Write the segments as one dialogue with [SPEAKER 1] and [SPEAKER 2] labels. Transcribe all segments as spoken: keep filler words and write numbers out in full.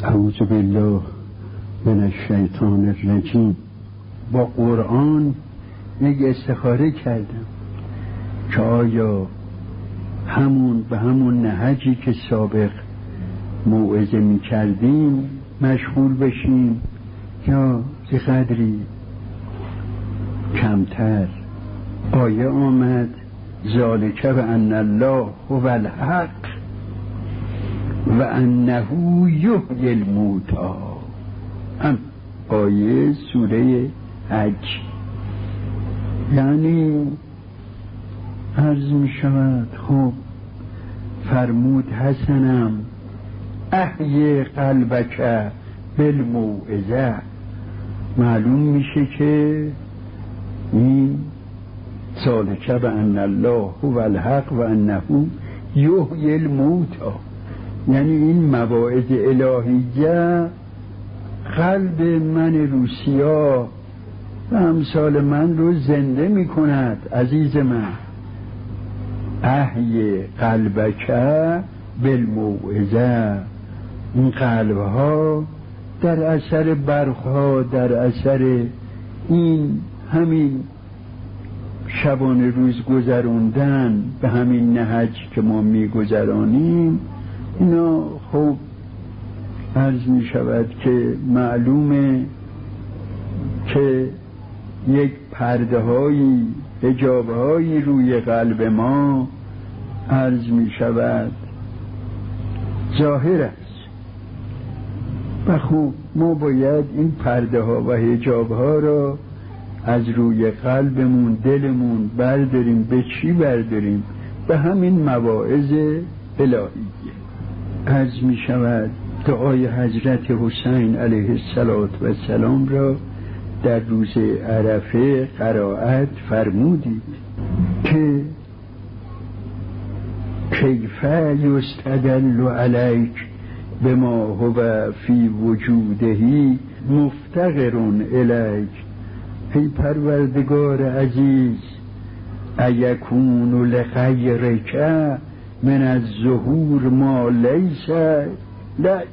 [SPEAKER 1] اعوذ بالله من الشیطان الرجیم. با قرآن یک استخاره کردم که آیا همون به همون نهجی که سابق موعظه می کردیم مشغول بشیم یا ز قدری کمتر. آیه آمد ذالک بأن الله هو الحق و انه یحیی الموتی. هم آیه سوره حج. یعنی عرض می شود خب فرمود حسنم احیی قلبک بالموعظه. معلوم میشه که این ذالک بأن الله هو الحق و انه یحیی الموتی، یعنی این مواعظ الهیه قلب من روسیا و امثال من رو زنده می کند. عزیز من، احیی قلبک بالموعظه. این قلب ها در اثر برخها، در اثر این همین شبانه روز گذراندن به همین نهج که ما می گذرانیم، اینا خوب عرض می شود که معلومه که یک پرده هایی حجاب هایی روی قلب ما عرض می شود ظاهر است و خوب ما باید این پرده ها و حجاب ها را از روی قلبمون دلمون برداریم. به چی برداریم؟ به همین مواعظ الهیه. عرض می شود دعای حضرت حسین علیه السلام را در روز عرفه قرائت فرمودید که کیف یستدل علیک بما هو فی وجوده مفتقر الیک. ای پروردگار عزیز، ایکون لغیرک من الظهور ما لیس لک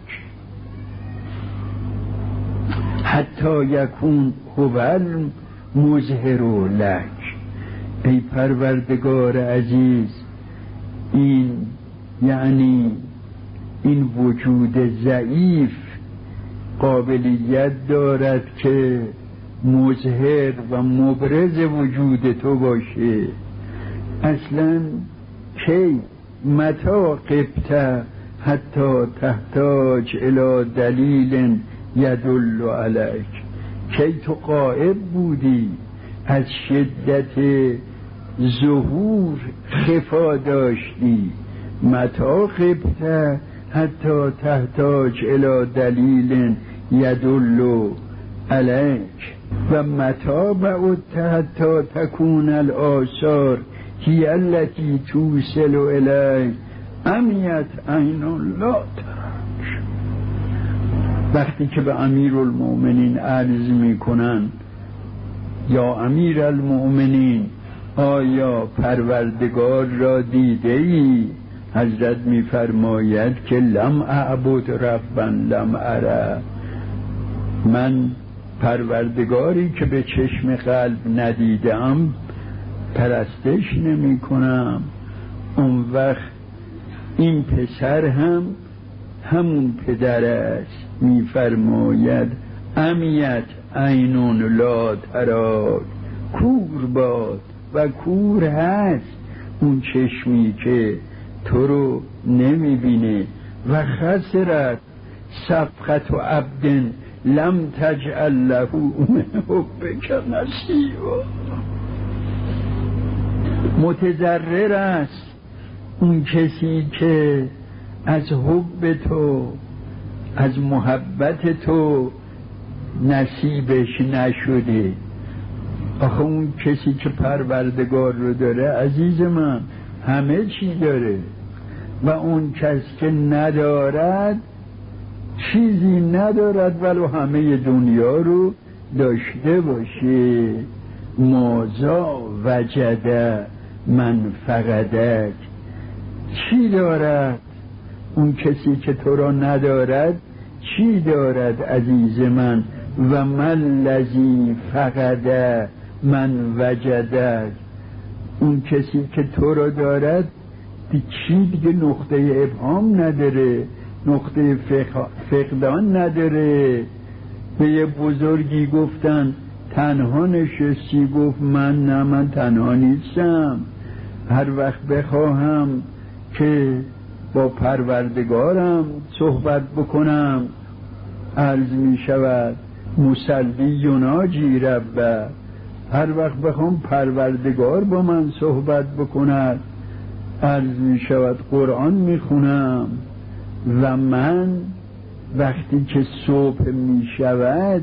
[SPEAKER 1] حتی یکون هو المظهر لک. ای پروردگار عزیز، این یعنی این وجود ضعیف قابلیت دارد که مظهر و مبرز وجود تو باشه. اصلا کی متا قبت حتی تحتاج الی دلیل یدل علیک. کی تو غائب بودی، از شدت ظهور خفا داشتی. متا قبت حتی تحتاج الی دلیل یدل علیک و متا بعدت حتی تکون الآثار هی التي توصل الیک امیت عین لا ترک. وقتی که به امیر المؤمنین عرض می کنن یا امیر المؤمنین آیا پروردگار را دیده ای؟ حضرت می فرماید که لم اعبد ربا لم اره. من پروردگاری که به چشم قلب ندیدم پرستش نمی کنم. اون وقت این پسر هم همون پدر است. می فرماید امیت عینون لا تراک. کور باد و کور هست اون چشمی که تو رو نمی بینه. و خسرت صفقت و عبد لم تجعل له من حبک نصیبا. متضرر است اون کسی که از حب تو، از محبت تو نصیبش نشده. آخه اون کسی که پروردگار رو داره عزیز من همه چی داره و اون کس که ندارد چیزی ندارد ولو همه دنیا رو داشته باشه. مازا وجده من فقدک. چی دارد اون کسی که تو را ندارد؟ چی دارد عزیز من؟ و من لذی فقده من وجدد، اون کسی که تو رو دارد دی چی دیگه نقطه ابهام نداره، نقطه فقدان نداره. به یه بزرگی گفتن تنها نشستی؟ گفت من نه، من تنها نیستم، هر وقت بخواهم که با پروردگارم صحبت بکنم عرض می شود مصلی یناجی ربه، هر وقت بخوام پروردگار با من صحبت بکند عرض می شود قرآن می خونم. و من وقتی که صبح می شود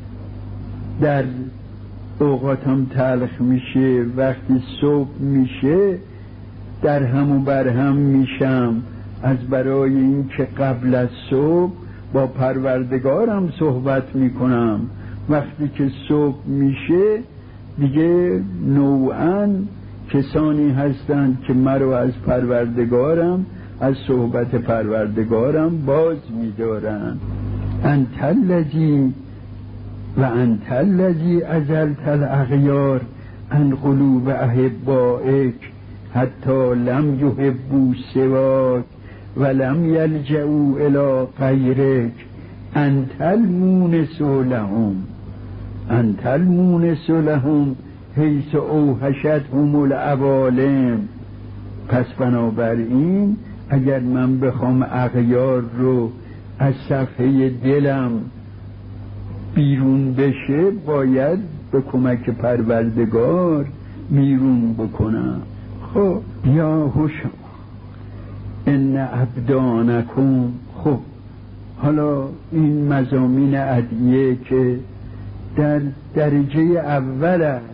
[SPEAKER 1] در اوقاتم تلخ میشه، وقتی صبح میشه در هم و بر هم میشم از برای این که قبل از صبح با پروردگارم صحبت میکنم. وقتی که صبح میشه دیگه نوعاً کسانی هستند که مرا از پروردگارم، از صحبت پروردگارم باز می‌دارند. انت الذی و انت الذی ازلت الاغیار عن قلوب احبائک حتی لم یحبوا سواک و لم یلجؤوا الی غیرک انت المونس لهم انت المونس لهم حیث اوحشتهم العوالم. پس بنابراین اگر من بخوام اغیار رو از صفحه دلم بیرون بشه باید به کمک پروردگار بیرون بکنم. خب یا هوشم ان ابدانکم. خب حالا این مضامین ادعیه که در درجه اول است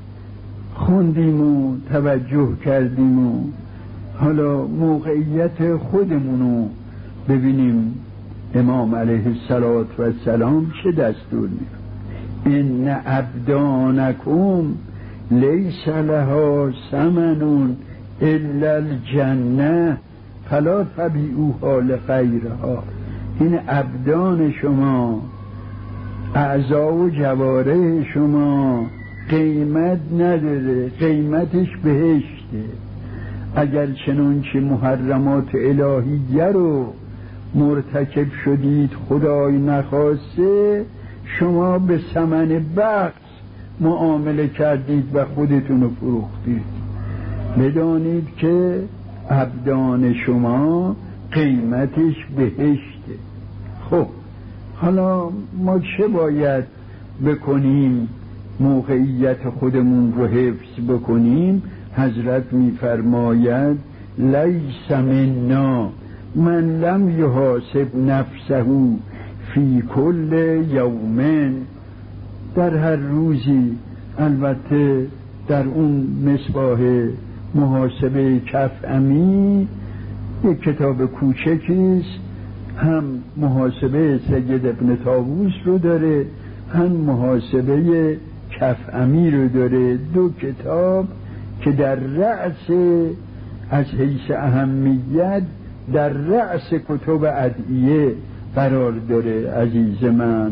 [SPEAKER 1] خوندیم و توجه کردیم و حالا موقعیت خودمونو ببینیم امام علیه السلام چه دستور میده. ان ابدانکم لیس لها ثمن الا الجنه فلا تبیعوها لغیرها. این ابدان شما، اعضا و جواره شما قیمت نداره، قیمتش بهشته. اگر چنانچه محرمات الهیه رو مرتکب شدید خدای نخواسته شما به ثمن بخش معامله کردید و خودتون رو فروختید. بدانید که ابدان شما قیمتش بهشته. خب حالا ما چه باید بکنیم موقعیت خودمون رو حفظ بکنیم؟ حضرت میفرماید لیس منا من لم یحاسب نفسه فی کل یوم. در هر روزی، البته در اون مصباح محاسبه کفعمی یک کتاب کوچکیست، هم محاسبه سید ابن طاووس رو داره هم محاسبه کفعمی رو داره، دو کتاب که در رأس از حیث اهمیت در رأس کتب ادعیه قرار داره عزیز من.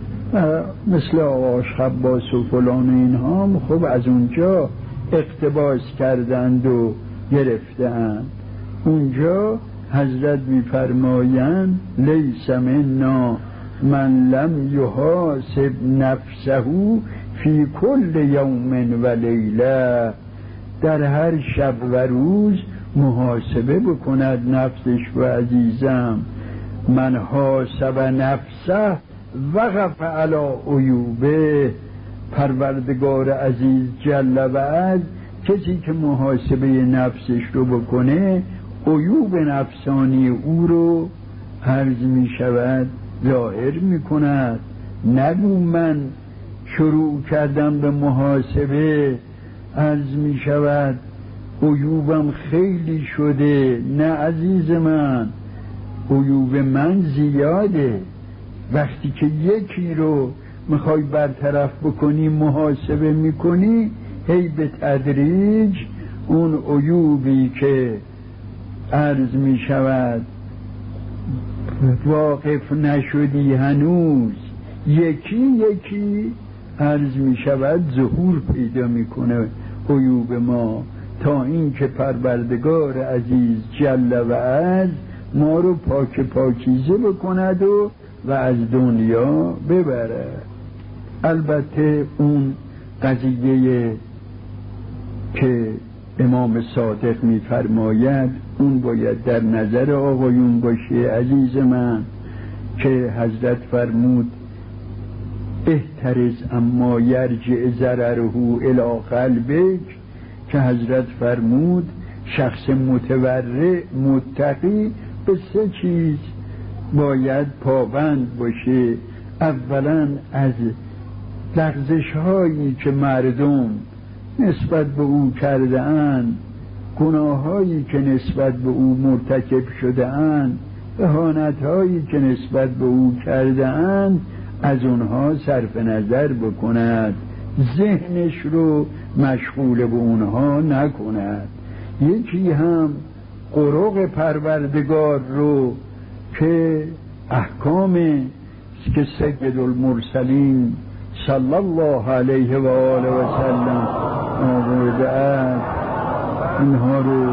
[SPEAKER 1] مثل آقاش خباس و فلان اینها هم خب از اونجا اقتباس کردند و گرفتند. اونجا حضرت میفرمایند لیس منا من لم یحاسب نفسه فی کل یوم و لیله. در هر شب و روز محاسبه بکند نفسش. و عزیزم من حاسب نفسه وقف علی عیوبه. پروردگار عزیز جل و عز کسی که محاسبه نفسش رو بکنه عیوب نفسانی او رو عرض می شود ظاهر می کند. نگو من شروع کردم به محاسبه عرض می شود عیوبم خیلی شده. نه عزیز من، عیوب من زیاده. وقتی که یکی رو میخوای برطرف بکنی محاسبه میکنی هی به تدریج اون عیوبی که عرض میشود واقف نشدی هنوز یکی یکی عرض می شود ظهور پیدا می کنه عیوب ما، تا این که پروردگار عزیز جل و عز ما رو پاک پاکیزه بکند و و از دنیا ببره. البته اون قضیه که امام صادق می‌فرماید اون باید در نظر آقایون باشه عزیز من، که حضرت فرمود احترز اما یرجع ضرره الی قلبک، که حضرت فرمود شخص متورع متقی به سه چیز باید پابند باشه. اولا از لغزش هایی که مردم نسبت به او کرده اند، گناه هایی که نسبت به او مرتکب شده اند، اهانت هایی که نسبت به او کرده اند، از اونها صرف نظر بکند، ذهنش رو مشغول به اونها نکند. یکی هم قرق پروردگار رو که احکام که سید المرسلین صلی الله علیه و آله و سلم آورده است، اینها رو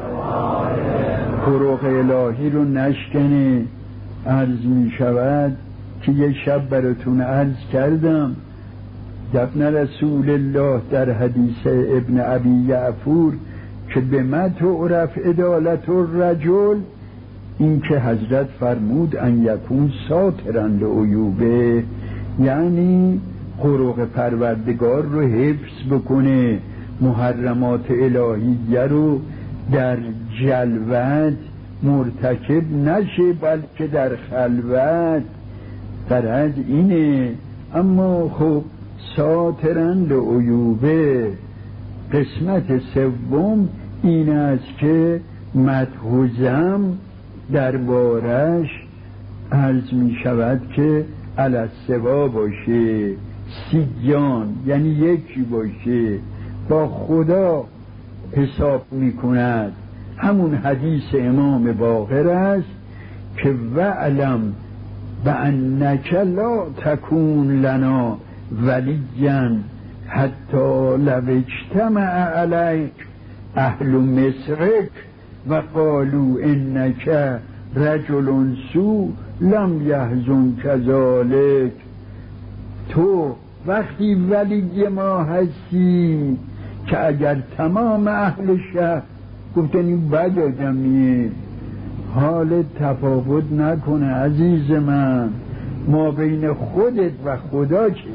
[SPEAKER 1] قرق الهی رو نشکنه. عرض می شود که یک شب براتون عرض کردم دفن رسول الله در حدیث ابن ابی یعفور که به ما تعرف عدالت الرجل، این که حضرت فرمود ان یکون ساترا لعیوبه، یعنی قرق پروردگار رو حفظ بکنه، محرمات الهیه رو در جلوت مرتکب نشه بلکه در خلوت. فرض اینه. اما خب ساترا لعیوبه. قسمت سوم این است که مدحوزم دربارش عرض می شود که الاسوا باشه، سیجان یعنی یکی باشه، با خدا حساب می کند. همون حدیث امام باقر است که وعلم بأنک لا تکون لنا ولیا حتی لو اجتمع علیک اهل مصرک و قالوا انک رجل سو لم یحزن کذالک. تو وقتی ولی ما هستی که اگر تمام اهل شهر گفتن این بد آدمیه، حال تفاوت نکنه عزیز من، ما بین خودت و خدا چجوری؟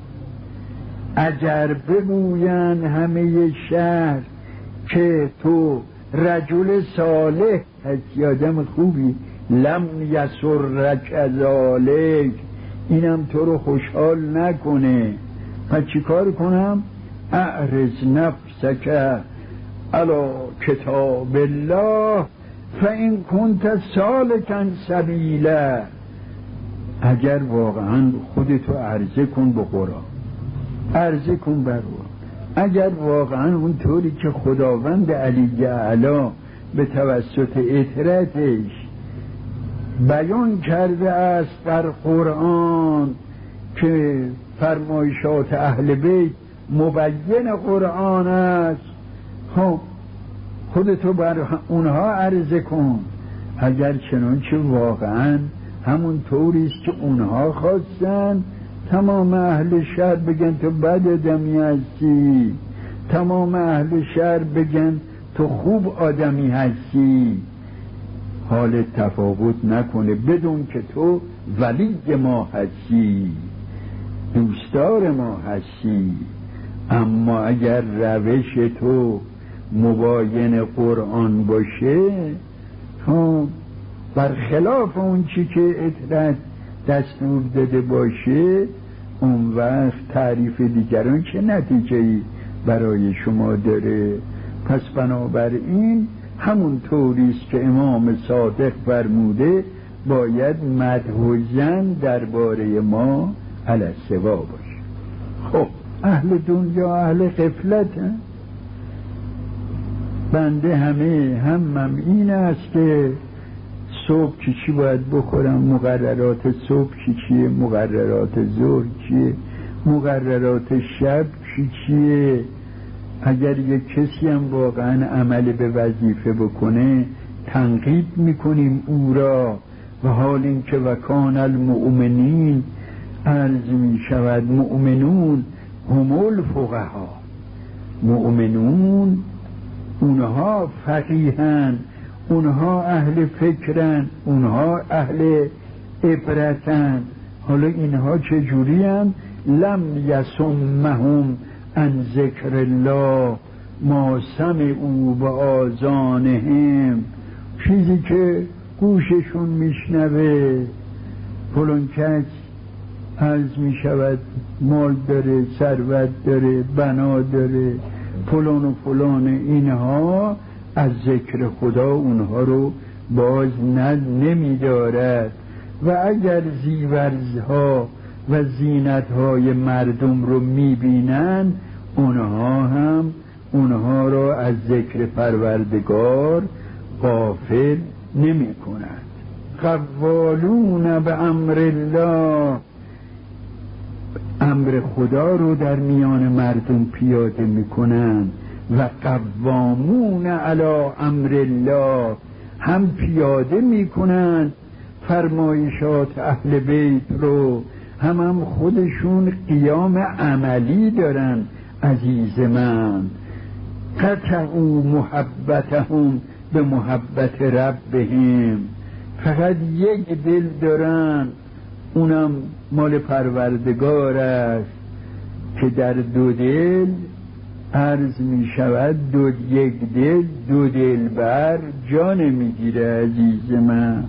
[SPEAKER 1] اگر بگوین همه شهر که تو رجل صالح هستی، آدم خوبی، لم یسر کذالک، اینم تو رو خوشحال نکنه، پس چی کار کنم؟ اعرض نفسک علی کتاب الله فإن کنت سالکا سبیلا. اگر واقعا خودتو عرضه کن به قرآن، عرضه کن بر او، اگر واقعا اون طوری که خداوند علی اعلی به توسط اطرتش بیان کرده است در قرآن که فرمایشات اهل بیت مبین قرآن است، خب خودتو بر اونها عرضه کن. اگر چنانچه واقعا همون طوری است که اونها خواستن، تمام اهل شهر بگن تو بد آدمی هستی، تمام اهل شهر بگن تو خوب آدمی هستی، حال تفاوت نکنه، بدون که تو ولی ما هستی، دوستدار ما هستی. اما اگر روش تو مباین قرآن باشه، تو برخلاف اون چی که اطرت دستور داده باشه، اون وقت تعریف دیگران چه نتیجه‌ای برای شما داره؟ پس بنابراین همون طوریست که امام صادق فرموده باید مدحوزن درباره ما الاسوا باشه. خب اهل دنیا اهل غفلت هست. بنده همه همم این است که صبح چی چی باید بخورم، مقررات صبح چی چیه، مقررات ظهر چیه، مقررات شب چی چیه. اگر یک کسی هم واقعا عمل به وظیفه بکنه تنقید میکنیم او را، و حال این که وکان المؤمنین عرض می شود مؤمنون هم الفقها، مؤمنون اونها فقیهن، اونها اهل فکرن، اونها اهل عبرتن. حالا اینها چجوری هم؟ لم یسمهم عن ذکر الله ما سمعوا و آذانهم، چیزی که گوششون میشنوه. فلان کس عرض می شود مال داره، ثروت داره، بنا داره، فلان و فلان، اینها از ذکر خدا اونها رو باز نمی دارد. و اگر زیورزها و زینتهای مردم رو می بینن اونها هم اونها رو از ذکر پروردگار غافل نمی کنند. قوالون به امر الله، امر خدا رو در میان مردم پیاده میکنن. و قوامون علی امر الله، هم پیاده میکنن فرمایشات اهل بیت رو، هم هم خودشون قیام عملی دارن. عزیز من، قطعوا محبتهم به محبت ربهم، فقط یک دل دارن، اونم مال پروردگار است که در دو دل عرض می شود دو یک دل دو دل بر جان می گیره. عزیز من،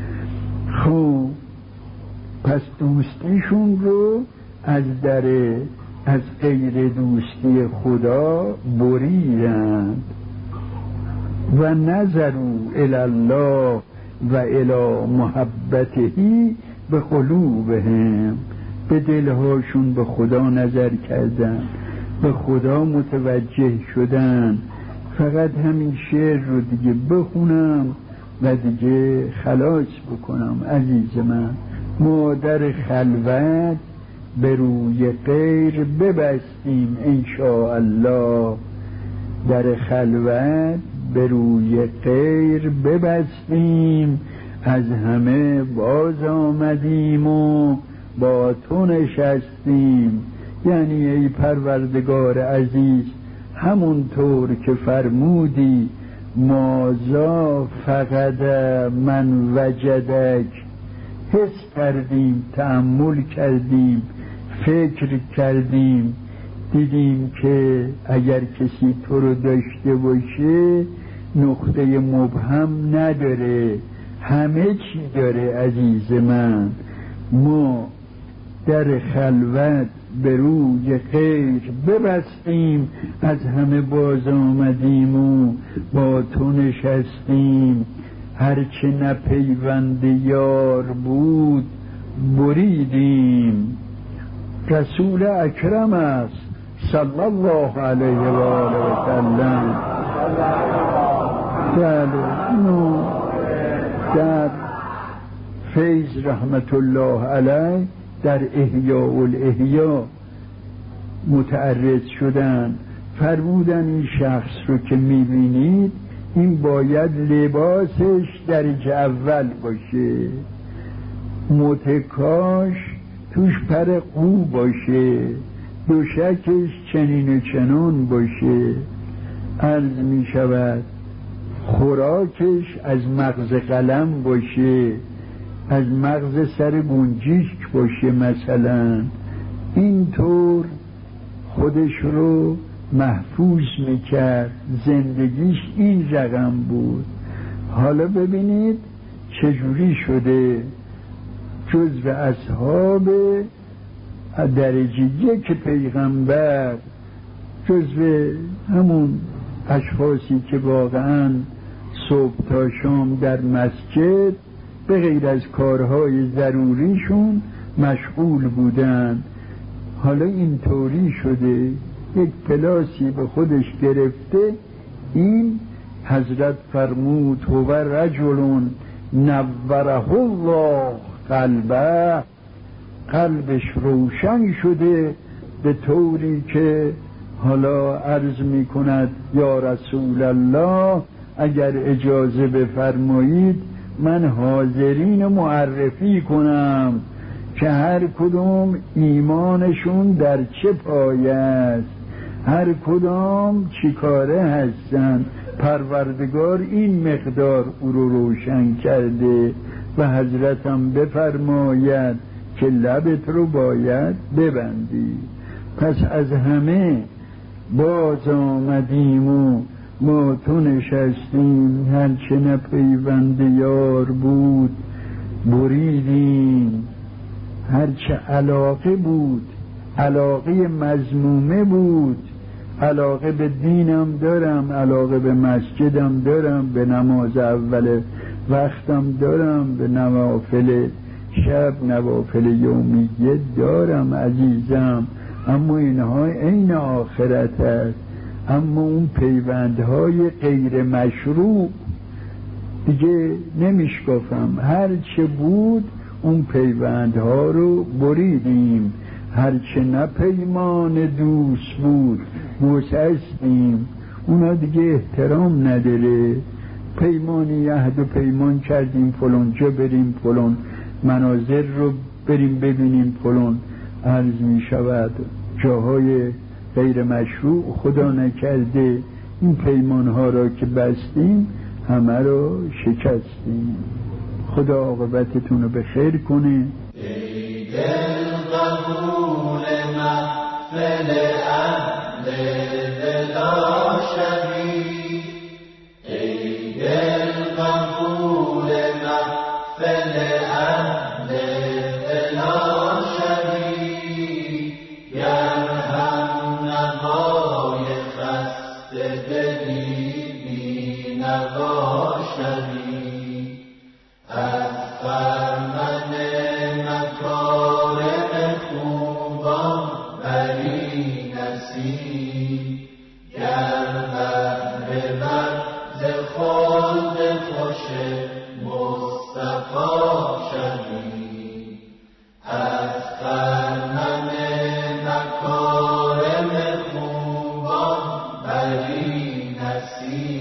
[SPEAKER 1] خب پس دوستیشون رو از در از غیر دوستی خدا بریدند. و نظروا الی الله و الی محبته به قلوبهم، به دلهاشون به خدا نظر کردن، به خدا متوجه شدن. فقط همین شعر رو دیگه بخونم و دیگه خلاص بکنم. عزیز من، ما در خلوت به روی غیر ببستیم انشاءالله، در خلوت به روی غیر ببستیم، از همه باز آمدیم و با تو نشستیم. یعنی ای پروردگار عزیز، همونطور که فرمودی مازا فقط من وجدک، حس کردیم، تأمل کردیم، فکر کردیم، دیدیم که اگر کسی تو رو داشته باشه نقطه مبهم نداره، همه چی داره. عزیز من، ما در خلوت به روی غیر ببستیم، از همه باز آمدیم و با تو نشستیم. هرچه نپیوند یار بود بریدیم. رسول اکرم است صلی الله علیه و آله و سلم. در نو در فیض رحمت الله علیه در احیاء الاحیاء متعرض شدن، فرمودن این شخص رو که میبینید این باید لباسش درجه اول باشه، متکاش توش پر قو باشه، دوشکش چنین و چنان باشه، عرض می شود خوراکش از مغز قلم باشه، از مغز سر گنجیشک باشه مثلا. اینطور خودش رو محفوظ میکرد، زندگیش این رقم بود. حالا ببینید چجوری شده جزو اصحاب درجه یک پیغمبر، جزو همون اشخاصی که واقعا صبح تا شام در مسجد به غیر از کارهای ضروریشون مشغول بودن. حالا اینطوری شده یک پلاسی به خودش گرفته. این حضرت فرمود هو رجل نوره الله قلبه، قلبش روشن شده به طوری که حالا عرض می کند یا رسول الله اگر اجازه بفرمایید من حاضرین معرفی کنم که هر کدوم ایمانشون در چه پایه است، هر کدام چی کاره هستن. پروردگار این مقدار او رو روشن کرده و حضرتم بفرماید که لبت رو باید ببندی. پس از همه باز آمدیم و ما تو نشستیم، هرچه نپیوند یار بود بریدیم، هرچه علاقه بود علاقه مذمومه بود. علاقه به دینم دارم، علاقه به مسجدم دارم، به نماز اول وقتم دارم، به نوافل شب نوافل یومیه دارم عزیزم، اما اینها عین آخرت است. اما اون پیوندهای غیر مشروع دیگه نمیشکافم، هر چه بود اون پیوندها رو بریدیم، هر چه نه پیمان دوست بود موسستیم، اونا دیگه احترام نداره. پیمانی عهد و پیمان کردیم فلان جا بریم، فلان مناظر رو بریم ببینیم، فلان عرض می شود جاهای غیر مشروع خدا نکرده این پیمان ها را که بستیم همه رو شکستیم. خدا عاقبتتون رو به خیر کنه.
[SPEAKER 2] ای دل قبول محفل اهل دلا شوی، ای دل قبول محفل اهل دلا شوی، گر هم نوای خسته دلی بی نوا شوی، از خرمن مکارم خوبان بری نصیب، گر بهره بر ز خلد خوش مصطفی شوی، از خرمن مکارم خوبان بری نصیب.